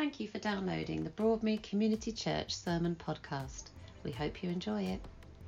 Thank you for downloading the Broadmead Community Church Sermon Podcast. We hope you enjoy it.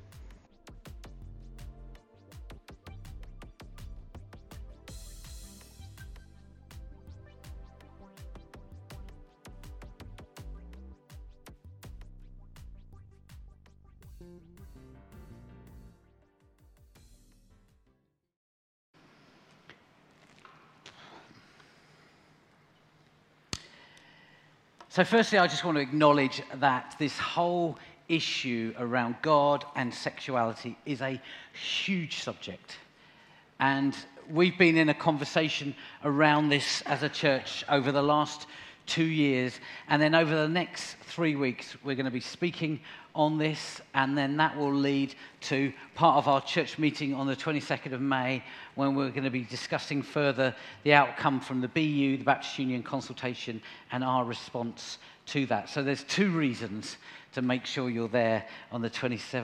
So firstly, I just want to acknowledge that this whole issue around God and sexuality is a huge subject. And we've been in a conversation around this as a church over the last 2 years. And then over the next 3 weeks, we're going to be speaking on this. And then that will lead to part of our church meeting on the 22nd of May, when we're going to be discussing further the outcome from the BU, the Baptist Union consultation, and our response to that. So there's 2 reasons to make sure you're there on the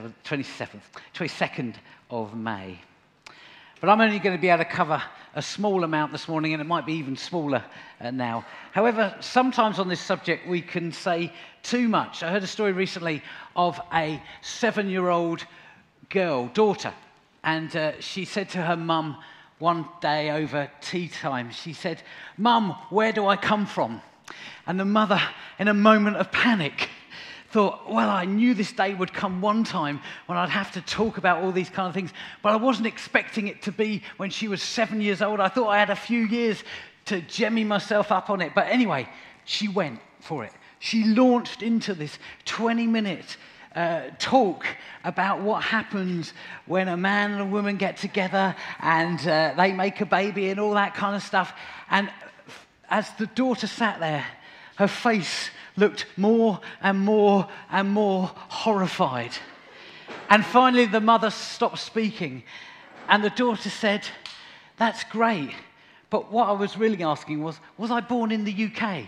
22nd of May. But I'm only going to be able to cover a small amount this morning, and it might be even smaller now. However, sometimes on this subject we can say too much. I heard a story recently of a 7-year-old daughter, and she said to her mum one day over tea time, she said, "Mum, where do I come from?" And the mother, in a moment of panic, thought, well, I knew this day would come one time when I'd have to talk about all these kind of things, but I wasn't expecting it to be when she was 7 years old. I thought I had a few years to jemmy myself up on it. But anyway, she went for it. She launched into this 20-minute talk about what happens when a man and a woman get together and they make a baby and all that kind of stuff. And as the daughter sat there, her face looked more and more and more horrified. And finally the mother stopped speaking, and the daughter said, "That's great, but what I was really asking was I born in the UK?"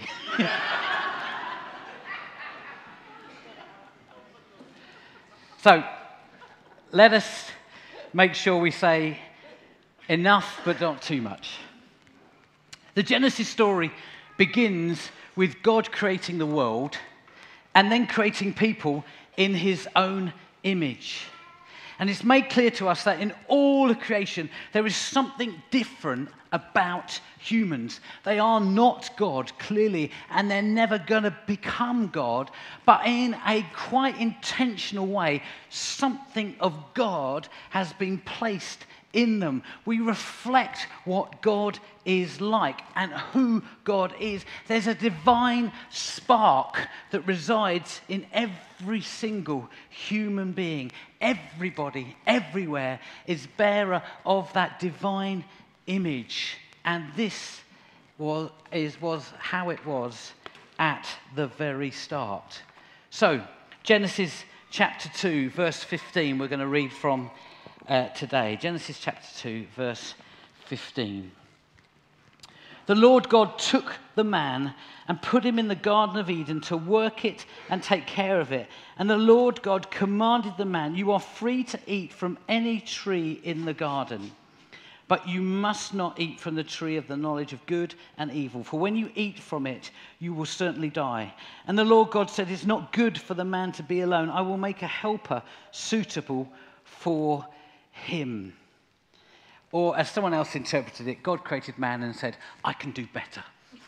So let us make sure we say enough but not too much. The Genesis story begins with God creating the world and then creating people in his own image. And it's made clear to us that in all of creation, there is something different about humans. They are not God, clearly, and they're never going to become God. But in a quite intentional way, something of God has been placed in them. We reflect what God is like and who God is. There's a divine spark that resides in every single human being. Everybody, everywhere, is bearer of that divine image. And this was how it was at the very start. So, Genesis chapter 2, verse 15, we're going to read from today. Genesis chapter 2, verse 15. The Lord God took the man and put him in the Garden of Eden to work it and take care of it. And the Lord God commanded the man, "You are free to eat from any tree in the garden, but you must not eat from the tree of the knowledge of good and evil, for when you eat from it, you will certainly die." And the Lord God said, "It's not good for the man to be alone. I will make a helper suitable for him." Or as someone else interpreted it, God created man and said, "I can do better."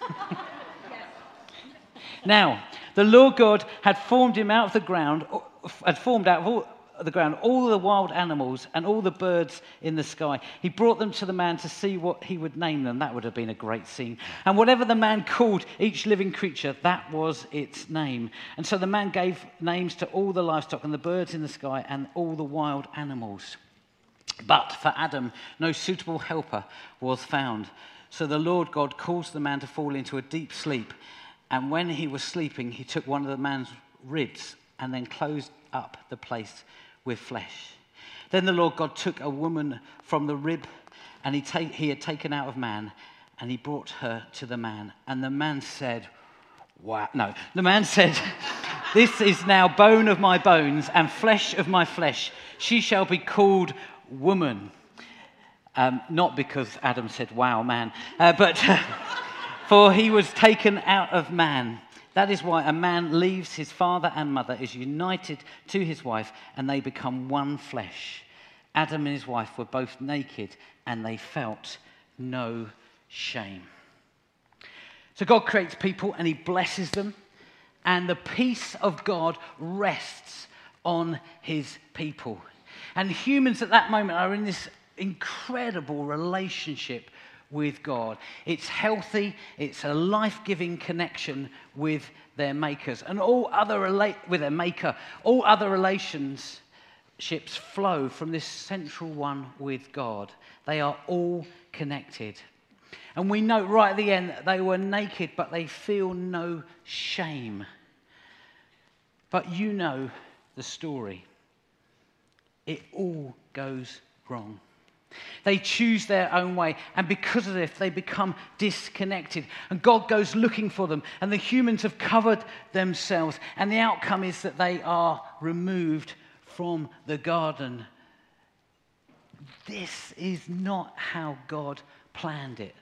Now, the Lord God had formed him out of the ground, all the wild animals and all the birds in the sky. He brought them to the man to see what he would name them. That would have been a great scene. And whatever the man called each living creature, that was its name. And so the man gave names to all the livestock and the birds in the sky and all the wild animals. But for Adam, no suitable helper was found. So the Lord God caused the man to fall into a deep sleep. And when he was sleeping, he took one of the man's ribs and then closed up the place with flesh. Then the Lord God took a woman from the rib and he had taken out of man, and he brought her to the man. And the man said, "This is now bone of my bones and flesh of my flesh. She shall be called woman." Not because Adam said, "Wow, man," but For he was taken out of man. That is why a man leaves his father and mother, is united to his wife, and they become one flesh. Adam and his wife were both naked, and they felt no shame. So God creates people, and he blesses them, and the peace of God rests on his people. And humans at that moment are in this incredible relationship with God. It's healthy, it's a life-giving connection with their makers. And with their maker, all other relationships flow from this central one with God. They are all connected. And we note right at the end that they were naked, but they feel no shame. But you know the story. It all goes wrong. They choose their own way, and because of this, they become disconnected. And God goes looking for them, and the humans have covered themselves, and the outcome is that they are removed from the garden. This is not how God planned it.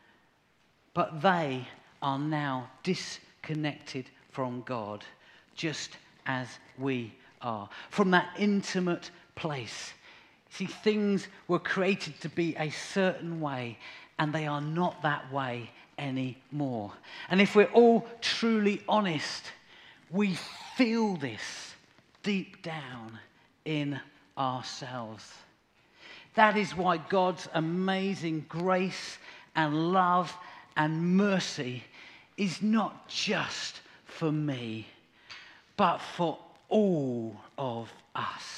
But they are now disconnected from God, just as we are, from that intimate place. See, things were created to be a certain way, and they are not that way anymore. And if we're all truly honest, we feel this deep down in ourselves. That is why God's amazing grace and love and mercy is not just for me, but for all of us.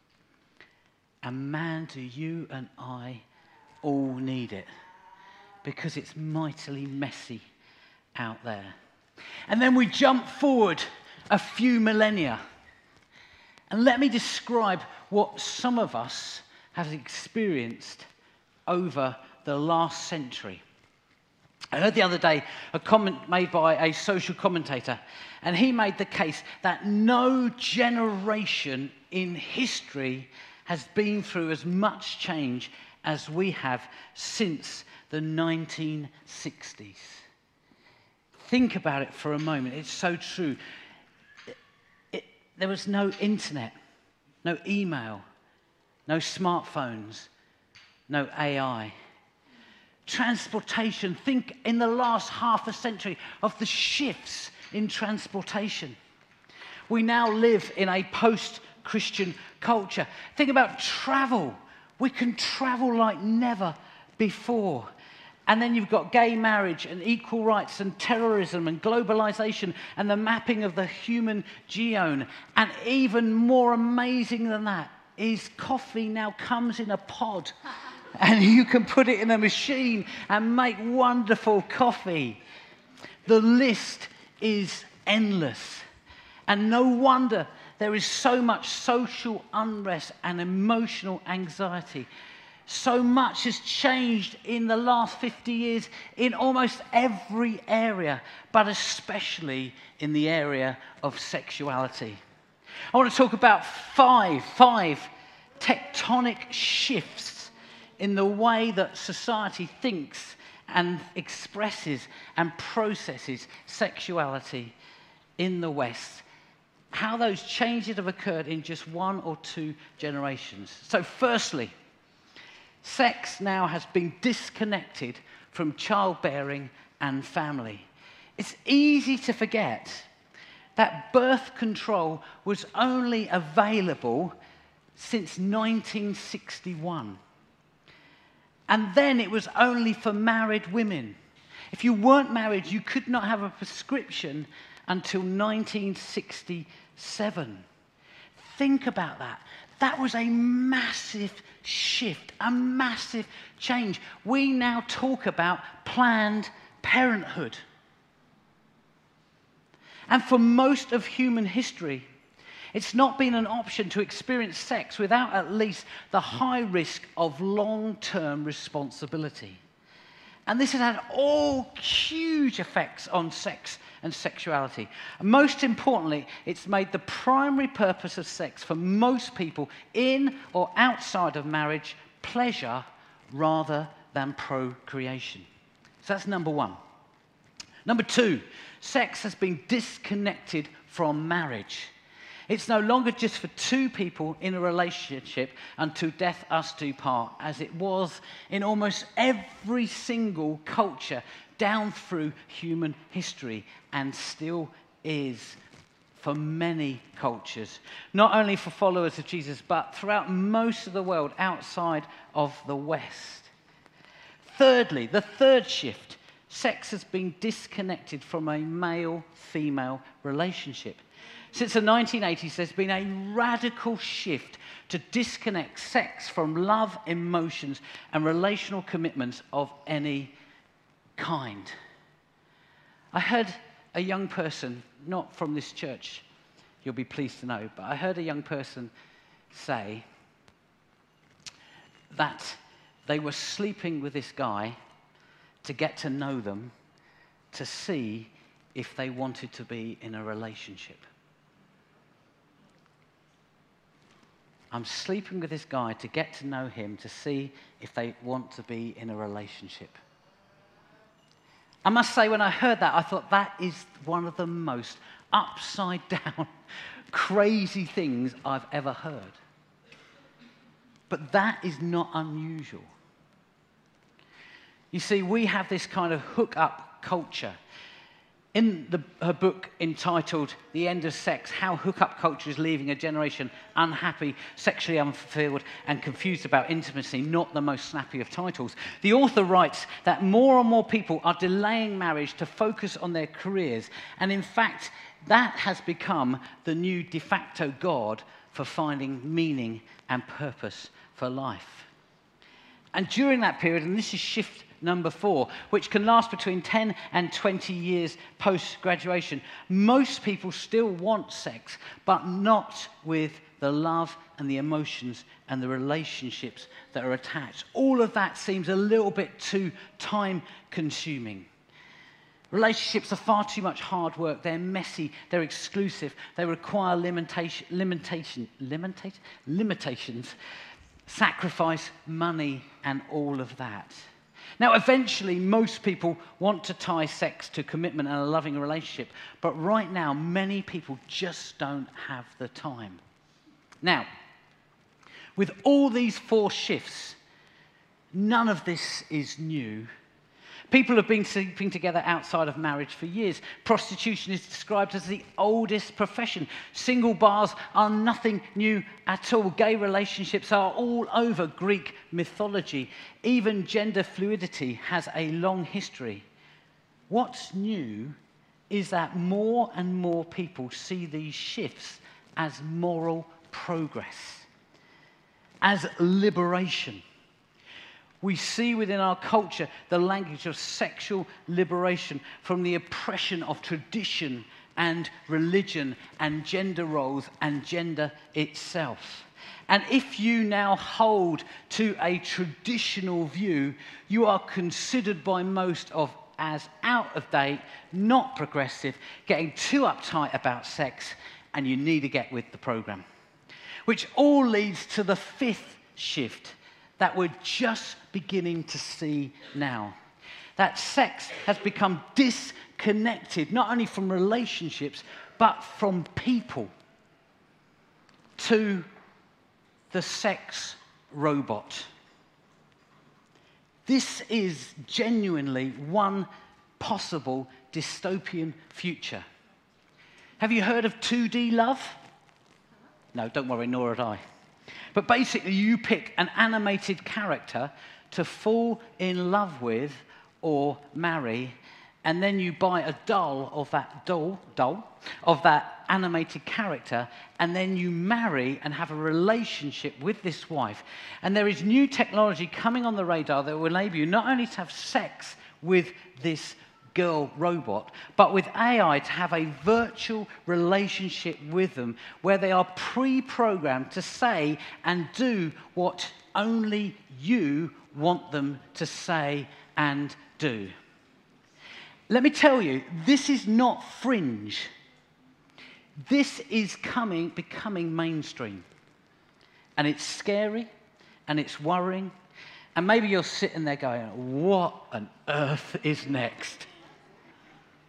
And man, do you and I all need it, because it's mightily messy out there. And then we jump forward a few millennia, and let me describe what some of us have experienced over the last century. I heard the other day a comment made by a social commentator, and he made the case that no generation in history has been through as much change as we have since the 1960s. Think about it for a moment. It's so true. There was no internet, no email, no smartphones, no AI. Transportation, think in the last half a century of the shifts in transportation. We now live in a post-Christian culture. Think about travel. We can travel like never before. And then you've got gay marriage and equal rights and terrorism and globalization and the mapping of the human genome. And even more amazing than that is coffee now comes in a pod. And you can put it in a machine and make wonderful coffee. The list is endless. And no wonder there is so much social unrest and emotional anxiety. So much has changed in the last 50 years in almost every area, but especially in the area of sexuality. I want to talk about five tectonic shifts in the way that society thinks and expresses and processes sexuality in the West. How those changes have occurred in just 1 or 2 generations. So firstly, sex now has been disconnected from childbearing and family. It's easy to forget that birth control was only available since 1961. And then it was only for married women. If you weren't married, you could not have a prescription until 1967. Think about that. That was a massive shift, a massive change. We now talk about Planned Parenthood. And for most of human history, it's not been an option to experience sex without at least the high risk of long-term responsibility. And this has had all huge effects on sex and sexuality. And most importantly, it's made the primary purpose of sex for most people in or outside of marriage pleasure rather than procreation. So that's number one. Number 2, sex has been disconnected from marriage. It's no longer just for two people in a relationship until death us do part, as it was in almost every single culture down through human history, and still is for many cultures, not only for followers of Jesus, but throughout most of the world outside of the West. Thirdly, the third shift, sex has been disconnected from a male-female relationship. Since the 1980s, there's been a radical shift to disconnect sex from love, emotions, and relational commitments of any kind. I heard a young person, not from this church, you'll be pleased to know, but I heard a young person say that they were sleeping with this guy to get to know them, to see if they wanted to be in a relationship. I'm sleeping with this guy to get to know him, to see if they want to be in a relationship. I must say, when I heard that, I thought that is one of the most upside down, crazy things I've ever heard. But that is not unusual. You see, we have this kind of hook-up culture. In her book entitled The End of Sex, How Hookup Culture is Leaving a Generation Unhappy, Sexually Unfulfilled and Confused About Intimacy, not the most snappy of titles, the author writes that more and more people are delaying marriage to focus on their careers, and in fact, that has become the new de facto God for finding meaning and purpose for life. And during that period, and this is shift number 4, which can last between 10 and 20 years post-graduation, most people still want sex, but not with the love and the emotions and the relationships that are attached. All of that seems a little bit too time-consuming. Relationships are far too much hard work. They're messy. They're exclusive. They require limitations, sacrifice, money, and all of that. Now, eventually, most people want to tie sex to commitment and a loving relationship, but right now, many people just don't have the time. Now, with all these 4 shifts, none of this is new. People have been sleeping together outside of marriage for years. Prostitution is described as the oldest profession. Single bars are nothing new at all. Gay relationships are all over Greek mythology. Even gender fluidity has a long history. What's new is that more and more people see these shifts as moral progress, as liberation. We see within our culture the language of sexual liberation from the oppression of tradition and religion and gender roles and gender itself. And if you now hold to a traditional view, you are considered by most of as out of date, not progressive, getting too uptight about sex, and you need to get with the program. Which all leads to the 5th shift that we're just beginning to see now. That sex has become disconnected, not only from relationships, but from people, to the sex robot. This is genuinely one possible dystopian future. Have you heard of 2D love? No, don't worry, nor had I. But basically, you pick an animated character to fall in love with or marry, and then you buy a doll of that animated character, and then you marry and have a relationship with this wife. And there is new technology coming on the radar that will enable you not only to have sex with this girl robot, but with AI to have a virtual relationship with them where they are pre-programmed to say and do what only you want them to say and do. Let me tell you, this is not fringe. This is becoming mainstream. And it's scary, and it's worrying, and maybe you're sitting there going, what on earth is next?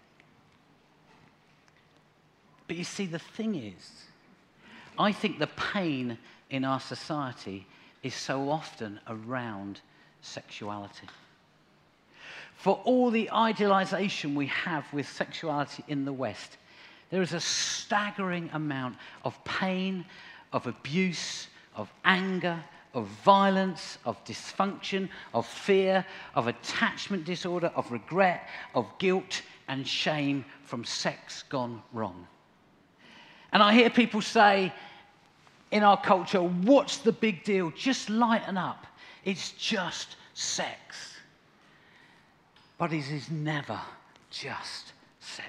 But you see, the thing is, I think the pain in our society is so often around sexuality. For all the idealization we have with sexuality in the West, there is a staggering amount of pain, of abuse, of anger, of violence, of dysfunction, of fear, of attachment disorder, of regret, of guilt and shame from sex gone wrong. And I hear people say in our culture, what's the big deal? Just lighten up. It's just sex. But it is never just sex.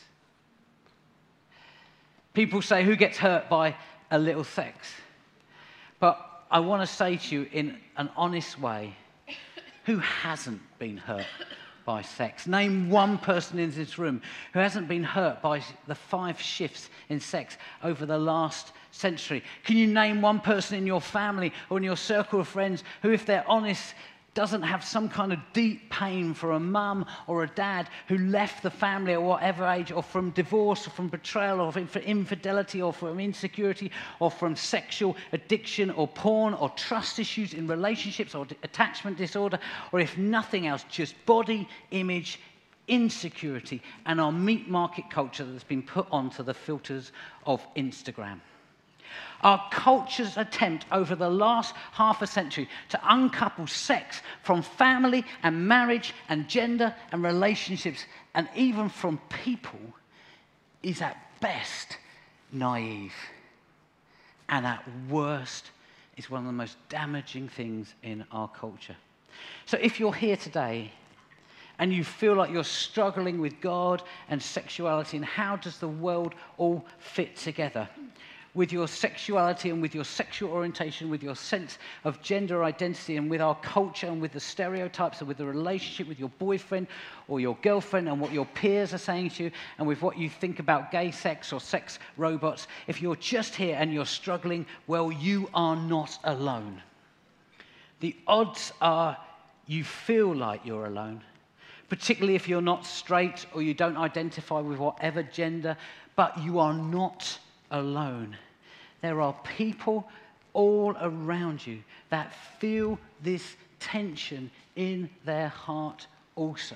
People say, who gets hurt by a little sex? But I want to say to you in an honest way, who hasn't been hurt by sex? Name one person in this room who hasn't been hurt by the 5 shifts in sex over the last century. Can you name one person in your family or in your circle of friends who, if they're honest, doesn't have some kind of deep pain for a mum or a dad who left the family at whatever age, or from divorce, or from betrayal, or from infidelity, or from insecurity, or from sexual addiction, or porn, or trust issues in relationships, or attachment disorder, or if nothing else, just body image insecurity and our meat market culture that's been put onto the filters of Instagram. Our culture's attempt over the last half a century to uncouple sex from family and marriage and gender and relationships and even from people is at best naive, and at worst is one of the most damaging things in our culture. So if you're here today and you feel like you're struggling with God and sexuality and how does the world all fit together, with your sexuality and with your sexual orientation, with your sense of gender identity and with our culture and with the stereotypes and with the relationship with your boyfriend or your girlfriend and what your peers are saying to you and with what you think about gay sex or sex robots, if you're just here and you're struggling, well, you are not alone. The odds are you feel like you're alone, particularly if you're not straight or you don't identify with whatever gender, but you are not alone. There are people all around you that feel this tension in their heart also.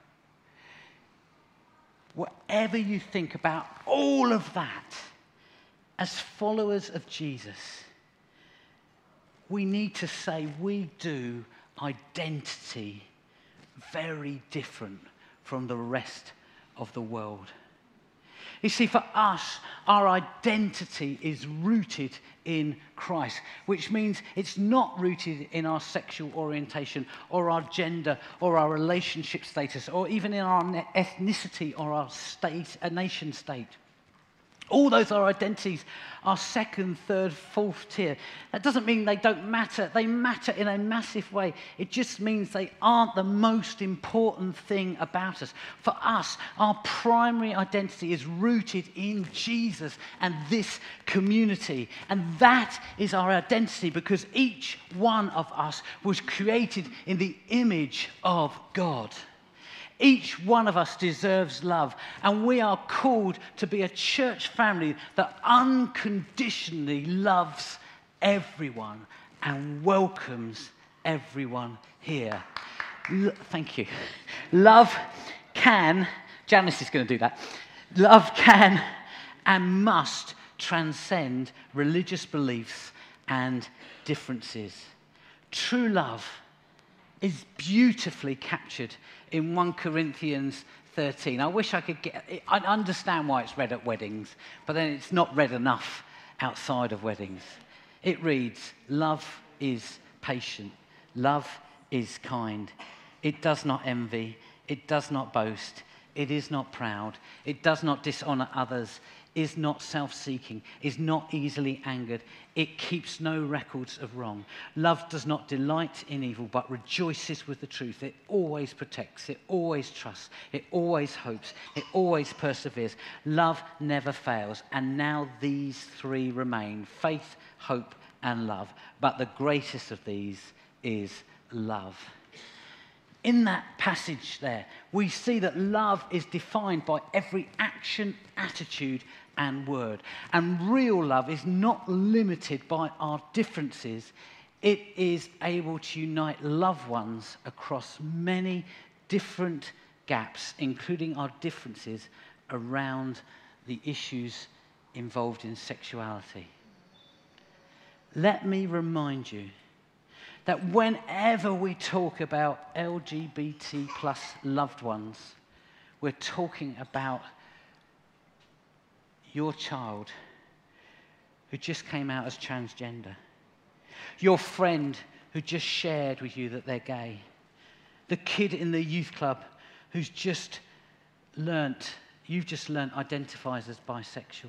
Whatever you think about all of that, as followers of Jesus, we need to say we do identity very different from the rest of the world. You see, for us, our identity is rooted in Christ, which means it's not rooted in our sexual orientation or our gender or our relationship status or even in our ethnicity or our state, a nation state. All those our identities are second, third, fourth tier. That doesn't mean they don't matter. They matter in a massive way. It just means they aren't the most important thing about us. For us, our primary identity is rooted in Jesus and this community. And that is our identity because each one of us was created in the image of God. Each one of us deserves love, and we are called to be a church family that unconditionally loves everyone and welcomes everyone here. Thank you. Love can, Janice is going to do that, love can and must transcend religious beliefs and differences. True love is beautifully captured in 1 Corinthians 13. I wish I could get it. I understand why it's read at weddings, but then it's not read enough outside of weddings. It reads, love is patient, love is kind, it does not envy, it does not boast, it is not proud, it does not dishonor others, is not self-seeking, is not easily angered. It keeps no records of wrong. Love does not delight in evil, but rejoices with the truth. It always protects. It always trusts. It always hopes. It always perseveres. Love never fails. And now these 3 remain: faith, hope, and love. But the greatest of these is love. In that passage there, we see that love is defined by every action, attitude, and word. And real love is not limited by our differences. It is able to unite loved ones across many different gaps, including our differences around the issues involved in sexuality. Let me remind you that whenever we talk about LGBT plus loved ones, we're talking about your child who just came out as transgender, your friend who just shared with you that they're gay, the kid in the youth club who's you've just learnt identifies as bisexual.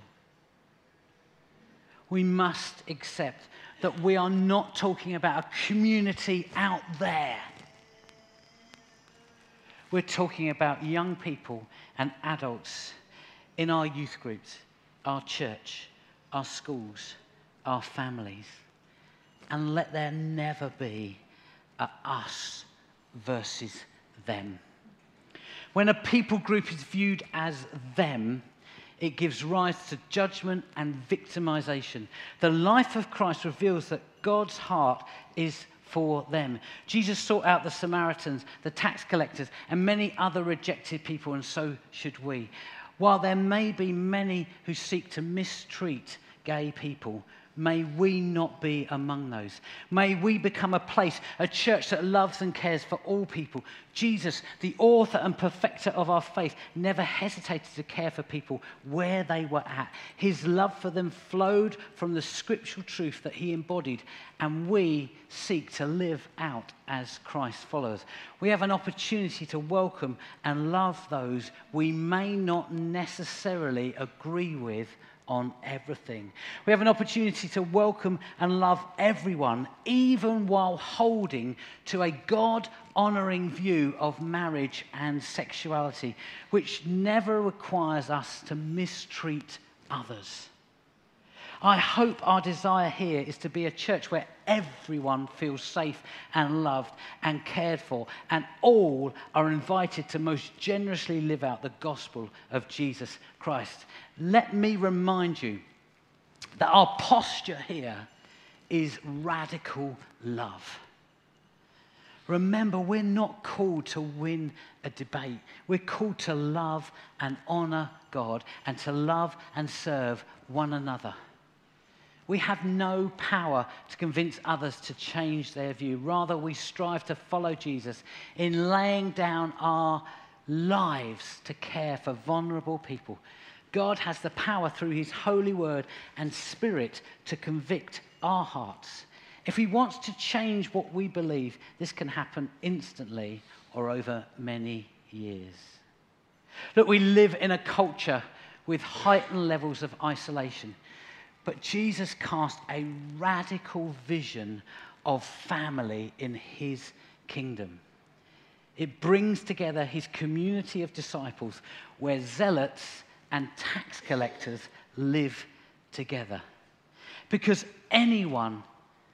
We must accept that we are not talking about a community out there. We're talking about young people and adults in our youth groups, our church, our schools, our families. And let there never be a us versus them. When a people group is viewed as them, it gives rise to judgment and victimization. The life of Christ reveals that God's heart is for them. Jesus sought out the Samaritans, the tax collectors, and many other rejected people, and so should we. While there may be many who seek to mistreat gay people, may we not be among those. May we become a place, a church that loves and cares for all people. Jesus, the author and perfecter of our faith, never hesitated to care for people where they were at. His love for them flowed from the scriptural truth that he embodied, and we seek to live out as Christ followers. We have an opportunity to welcome and love those we may not necessarily agree with on everything. We have an opportunity to welcome and love everyone, even while holding to a God-honoring view of marriage and sexuality, which never requires us to mistreat others. I hope our desire here is to be a church where everyone feels safe and loved and cared for, and all are invited to most generously live out the gospel of Jesus Christ. Let me remind you that our posture here is radical love. Remember, we're not called to win a debate. We're called to love and honor God and to love and serve one another. We have no power to convince others to change their view. Rather, we strive to follow Jesus in laying down our lives to care for vulnerable people. God has the power through his holy word and spirit to convict our hearts. If he wants to change what we believe, this can happen instantly or over many years. Look, we live in a culture with heightened levels of isolation. But Jesus cast a radical vision of family in his kingdom. It brings together his community of disciples where zealots and tax collectors live together. Because anyone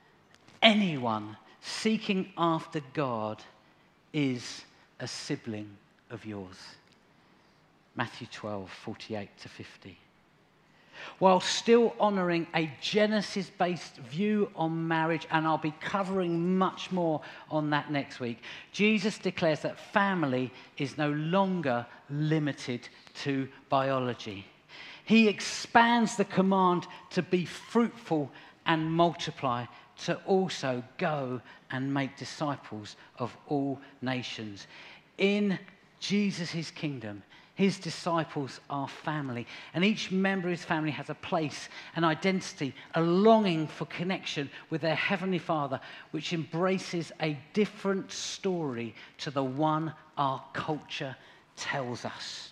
seeking after God is a sibling of yours. Matthew 12, 48 to 50. While still honouring a Genesis-based view on marriage, and I'll be covering much more on that next week, Jesus declares that family is no longer limited to biology. He expands the command to be fruitful and multiply, to also go and make disciples of all nations. In Jesus' kingdom, his disciples are family, and each member of his family has a place, an identity, a longing for connection with their Heavenly Father, which embraces a different story to the one our culture tells us.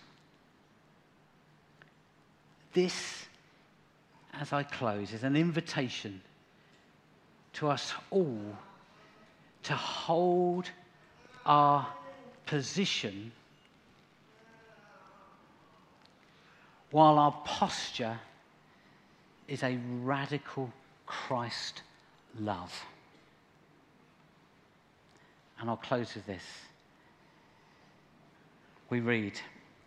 This, as I close, is an invitation to us all to hold our position while our posture is a radical Christ love. And I'll close with this. we read.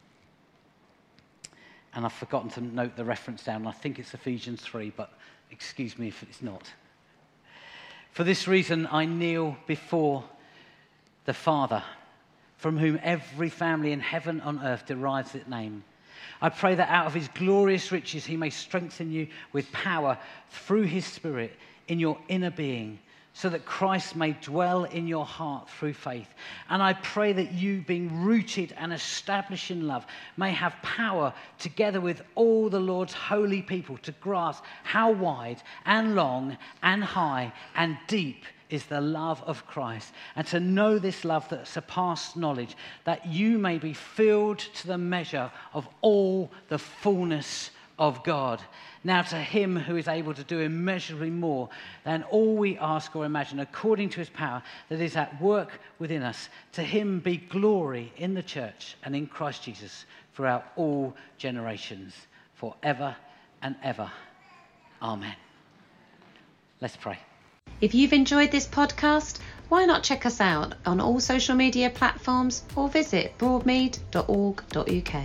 And I've forgotten to note the reference down. I think it's Ephesians 3, but excuse me if it's not. For this reason, I kneel before the Father, from whom every family in heaven and earth derives its name. I pray that out of his glorious riches he may strengthen you with power through his Spirit in your inner being, so that Christ may dwell in your heart through faith. And I pray that you, being rooted and established in love, may have power, together with all the Lord's holy people, to grasp how wide and long and high and deep is the love of Christ, and to know this love that surpasses knowledge, that you may be filled to the measure of all the fullness of God. Now to him who is able to do immeasurably more than all we ask or imagine, according to his power that is at work within us, to him be glory in the church and in Christ Jesus throughout all generations, forever and ever. Amen. Let's pray. If you've enjoyed this podcast, why not check us out on all social media platforms or visit broadmead.org.uk.